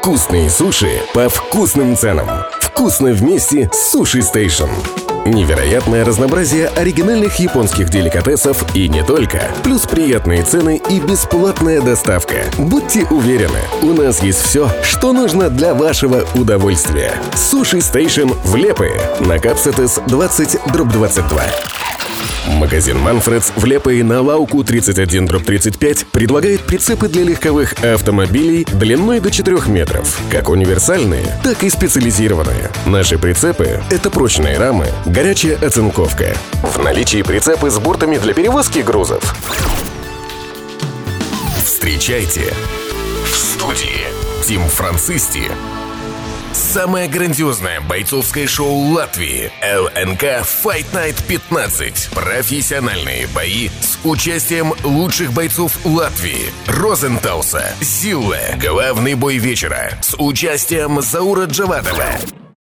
Вкусные суши по вкусным ценам. Вкусно вместе с Суши Стейшн. Невероятное разнообразие оригинальных японских деликатесов и не только. Плюс приятные цены и бесплатная доставка. Будьте уверены, у нас есть все, что нужно для вашего удовольствия. Суши Стейшн в Лепое на Капсетес 20/22. Магазин Манфредс в Лепое на Лауку 31/35 предлагает прицепы для легковых автомобилей длиной до 4 метров, как универсальные, так и специализированные. Наши прицепы — это прочные рамы, горячая оцинковка. В наличии прицепы с бортами для перевозки грузов. Встречайте в студии Тим Францисти. Самое грандиозное бойцовское шоу Латвии ЛНК Fight Night 15. Профессиональные бои с участием лучших бойцов Латвии. Розентауса, Зилле. Главный бой вечера с участием Заура Джавадова.